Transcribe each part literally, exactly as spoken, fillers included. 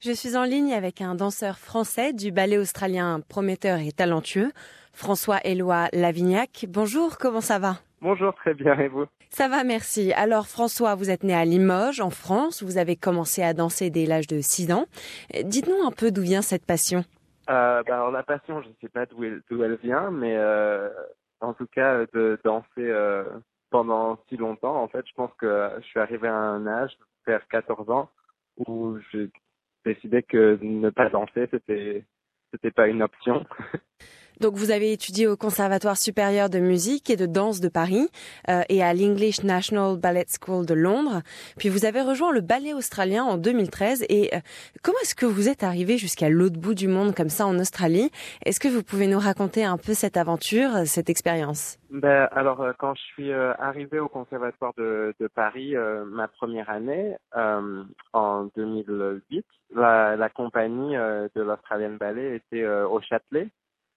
Je suis en ligne avec un danseur français du ballet australien prometteur et talentueux, François-Éloi Lavignac. Bonjour, comment ça va? Bonjour, très bien, et vous? Ça va, merci. Alors François, vous êtes né à Limoges, en France. Vous avez commencé à danser dès l'âge de six ans. Dites-nous un peu d'où vient cette passion. Euh, bah alors la passion, je ne sais pas d'où elle, d'où elle vient, mais euh, en tout cas de danser euh, pendant si longtemps, en fait, je pense que je suis arrivé à un âge, vers quatorze ans, où je décidais que ne pas danser, c'était c'était pas une option. Donc vous avez étudié au Conservatoire supérieur de musique et de danse de Paris euh, et à l'English National Ballet School de Londres. Puis vous avez rejoint le ballet australien en deux mille treize. Et euh, comment est-ce que vous êtes arrivé jusqu'à l'autre bout du monde comme ça en Australie? Est-ce que vous pouvez nous raconter un peu cette aventure, cette expérience? Ben, alors euh, quand je suis euh, arrivé au Conservatoire de, de Paris, euh, ma première année, euh, en deux mille huit, la, la compagnie euh, de l'Australian Ballet était euh, au Châtelet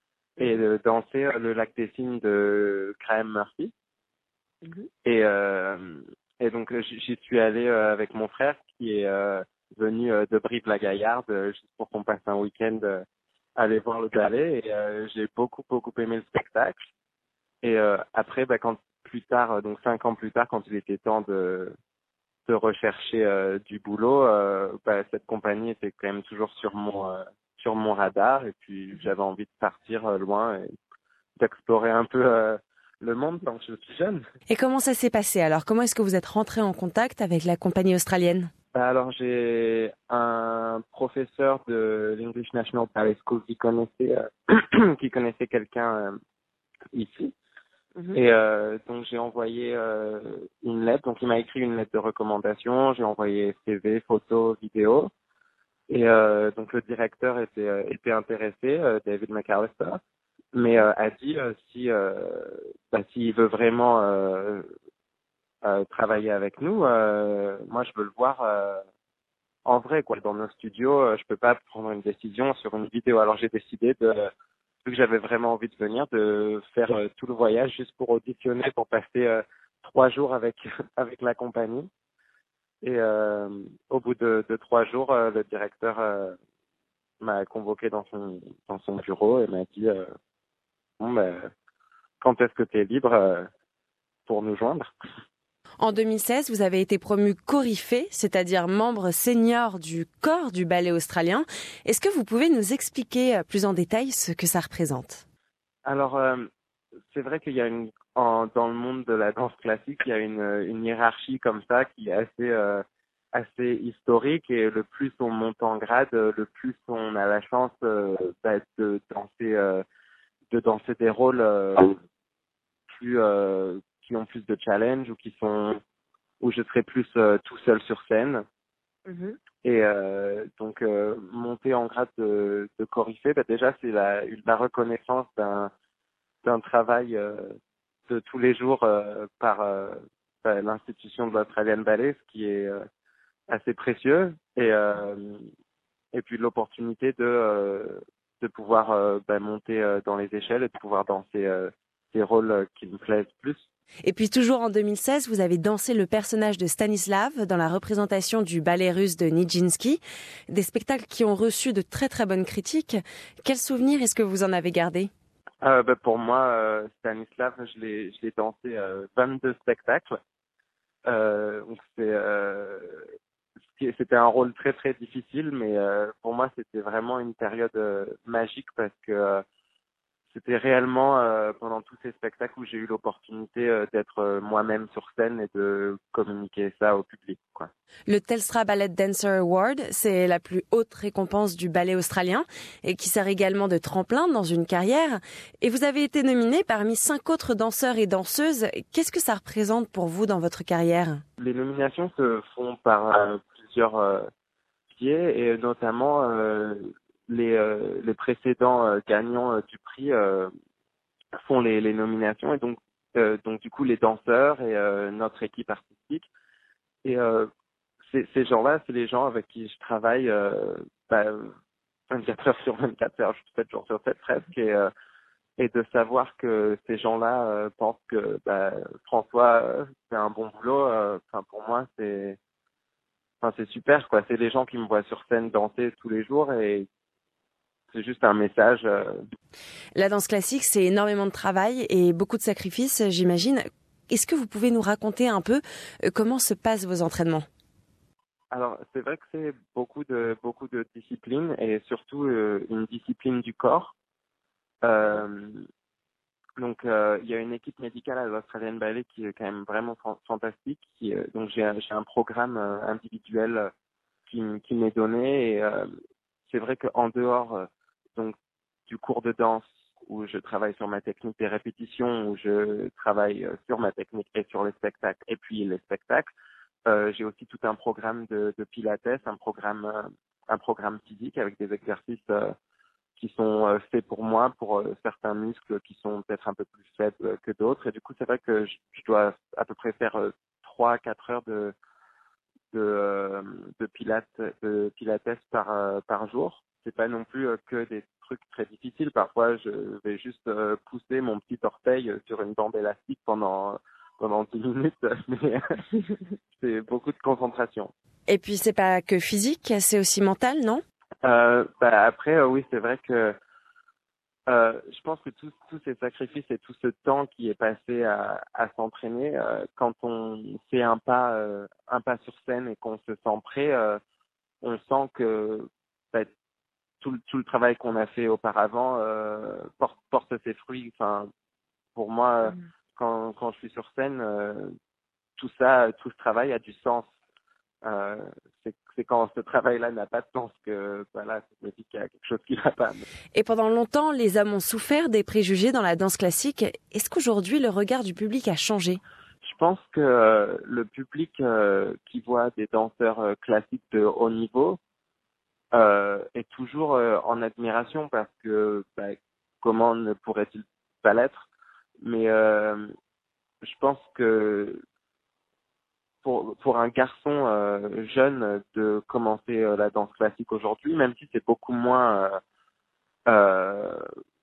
et euh, dansait euh, le Lac des Cygnes de Graham Murphy. Mhm. Et, euh, et donc euh, j'y j'y suis allé euh, avec mon frère qui est euh, venu euh, de Brive-la-Gaillarde euh, juste pour qu'on passe un week-end euh, aller voir le ballet. Et euh, j'ai beaucoup beaucoup aimé le spectacle. Et euh, après, bah, quand plus tard, euh, donc cinq ans plus tard, quand il était temps de de rechercher euh, du boulot, euh, bah, cette compagnie était quand même toujours sur mon euh, sur mon radar. Et puis j'avais envie de partir euh, loin et d'explorer un peu euh, le monde tant que je suis jeune. Et comment ça s'est passé alors? Comment est-ce que vous êtes rentré en contact avec la compagnie australienne? Bah, alors j'ai un professeur de l'English National Ballet School qui connaissait euh, qui connaissait quelqu'un euh, ici. Mhm. Et euh, donc j'ai envoyé euh, une lettre, donc il m'a écrit une lettre de recommandation, j'ai envoyé C V, photos, vidéos, et euh, donc le directeur était euh, était intéressé, euh, David McAllister, mais euh, a dit euh, si euh, bah, s'il veut vraiment euh, euh, travailler avec nous, euh, moi je veux le voir euh, en vrai quoi, dans nos studios, euh, je peux pas prendre une décision sur une vidéo. Alors j'ai décidé de vu que j'avais vraiment envie de venir, de faire euh, tout le voyage juste pour auditionner, pour passer euh, trois jours avec avec la compagnie. Et euh, au bout de, de trois jours, euh, le directeur euh, m'a convoqué dans son dans son bureau et m'a dit euh, bon ben quand est-ce que tu es libre euh, pour nous joindre? En deux mille seize, vous avez été promu coryphée, c'est-à-dire membre senior du corps du ballet australien. Est-ce que vous pouvez nous expliquer plus en détail ce que ça représente? Alors euh, c'est vrai qu'il y a une en, dans le monde de la danse classique, il y a une une hiérarchie comme ça qui est assez euh, assez historique, et le plus on monte en grade, euh, le plus on a la chance euh, bah, de danser euh, de danser des rôles euh, plus euh, qui ont plus de challenge, ou qui sont où je serai plus euh, tout seul sur scène. Mhm. Et euh, donc euh, monter en grade de, de coryphée, bah, déjà c'est la la reconnaissance d'un d'un travail euh, de tous les jours euh, par euh, bah, l'institution de l'Australian Ballet, ce qui est euh, assez précieux, et euh, et puis l'opportunité de euh, de pouvoir euh, bah, monter euh, dans les échelles et de pouvoir danser euh, des rôles euh, qui me plaisent plus. Et puis toujours en deux mille seize, vous avez dansé le personnage de Stanislav dans la représentation du ballet russe de Nijinsky, des spectacles qui ont reçu de très très bonnes critiques. Quel souvenir est-ce que vous en avez gardé? Euh, bah, pour moi, euh, Stanislav, je l'ai je l'ai dansé euh, vingt-deux spectacles. Euh, donc c'est euh, c'était un rôle très très difficile, mais euh, pour moi c'était vraiment une période euh, magique, parce que euh, c'était réellement euh, pendant tous ces spectacles où j'ai eu l'opportunité euh, d'être euh, moi-même sur scène et de communiquer ça au public, quoi. Le Telstra Ballet Dancer Award, c'est la plus haute récompense du ballet australien et qui sert également de tremplin dans une carrière. Et vous avez été nominé parmi cinq autres danseurs et danseuses. Qu'est-ce que ça représente pour vous dans votre carrière? Les nominations se font par euh, plusieurs euh, biais, et notamment euh, les, euh, les précédents euh, gagnants euh, du prix euh, font les, les nominations, et donc euh, donc du coup les danseurs et euh, notre équipe artistique. Et euh, ces, ces gens-là, c'est les gens avec qui je travaille euh, bah, vingt-quatre heures sur vingt-quatre heures, sept jours sur sept presque, et, euh, et de savoir que ces gens-là euh, pensent que bah, François euh, fait un bon boulot. euh, Enfin pour moi c'est, enfin c'est super, quoi. C'est les gens qui me voient sur scène danser tous les jours et c'est juste un message. Euh... La danse classique, c'est énormément de travail et beaucoup de sacrifices, j'imagine. Est-ce que vous pouvez nous raconter un peu comment se passent vos entraînements? Alors, c'est vrai que c'est beaucoup de beaucoup de disciplines et surtout euh, une discipline du corps. Euh, donc, euh, il y a une équipe médicale à l'Australian Ballet qui est quand même vraiment fan- fantastique. Qui, euh, donc, j'ai j'ai un programme euh, individuel euh, qui, m- qui m'est donné et euh, c'est vrai qu'en dehors euh, donc du cours de danse où je travaille sur ma technique des répétitions, où je travaille euh, sur ma technique et sur les spectacles et puis les spectacles. Euh, j'ai aussi tout un programme de, de pilates, un programme, euh, un programme physique avec des exercices euh, qui sont euh, faits pour moi, pour euh, certains muscles qui sont peut-être un peu plus faibles que d'autres. Et du coup, c'est vrai que je, je dois à peu près faire euh, trois, quatre heures de de, euh, de pilates, de pilates par euh, par jour. C'est pas non plus euh, que des trucs très difficiles. Parfois, je vais juste euh, pousser mon petit orteil sur une bande élastique pendant pendant dix minutes, mais c'est beaucoup de concentration. Et puis c'est pas que physique, c'est aussi mental, non? Euh, bah après, euh, oui, c'est vrai que euh, je pense que tous tous ces sacrifices et tout ce temps qui est passé à, à s'entraîner, euh, quand on fait un pas euh, un pas sur scène et qu'on se sent prêt, euh, on sent que bah, tout, le- tout le travail qu'on a fait auparavant euh, porte, porte ses fruits. Enfin, pour moi, Mhm. quand quand je suis sur scène, euh, tout ça, tout ce travail a du sens. Euh, c'est c'est quand ce travail-là n'a pas de sens que voilà, ça signifie qu'il y a quelque chose qui va pas. Et pendant longtemps, les hommes ont souffert des préjugés dans la danse classique. Est-ce qu'aujourd'hui, le regard du public a changé? Je pense que euh, le public euh, qui voit des danseurs euh, classiques de haut niveau euh, est toujours euh, en admiration parce que bah, comment ne pourrait-il pas l'être? Mais euh, je pense que pour pour un garçon euh, jeune de commencer euh, la danse classique aujourd'hui, même si c'est beaucoup moins euh, euh,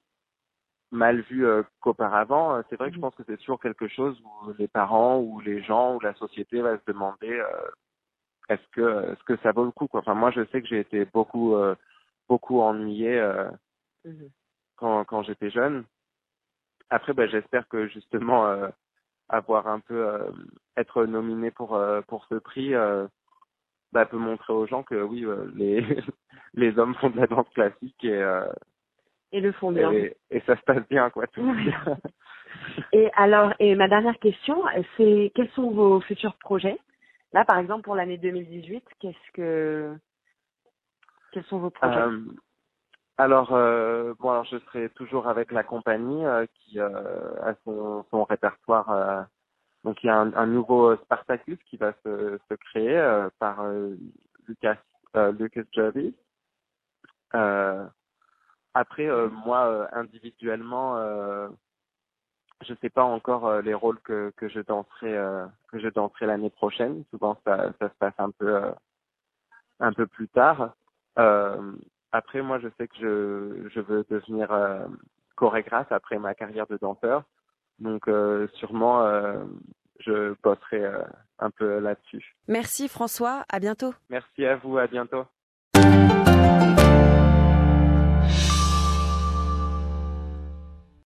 mal vu euh, qu'auparavant, euh, c'est vrai que je Mhm. pense que c'est toujours quelque chose où les parents ou les gens ou la société va se demander euh, est-ce que est-ce que ça vaut le coup, quoi. Enfin, moi je sais que j'ai été beaucoup euh, beaucoup ennuyé euh, Mhm. quand quand j'étais jeune. Après, ben, j'espère que justement euh, avoir un peu euh, être nominé pour euh, pour ce prix euh, bah, peut montrer aux gens que oui, euh, les les hommes font de la danse classique et euh, Et le font bien. et, et ça se passe bien, quoi, tout Oui. bien. Et alors, et ma dernière question, c'est quels sont vos futurs projets? Là, par exemple, pour l'année deux mille dix-huit, qu'est-ce que, quels sont vos projets? Euh, alors, euh, bon, alors je serai toujours avec la compagnie euh, qui euh, a son, son répertoire. Euh, donc, il y a un, un nouveau Spartacus qui va se, se créer euh, par euh, Lucas euh, Lucas Jervis. Euh, après, euh, moi, euh, individuellement, euh, je sais pas encore euh, les rôles que, que je danserai euh, que je danserai l'année prochaine. Souvent, ça, ça se passe un peu euh, un peu plus tard. Euh, après, moi, je sais que je, je veux devenir euh, chorégraphe après ma carrière de danseur. Donc, euh, sûrement, euh, je bosserai euh, un peu là-dessus. Merci François, à bientôt. Merci à vous, à bientôt.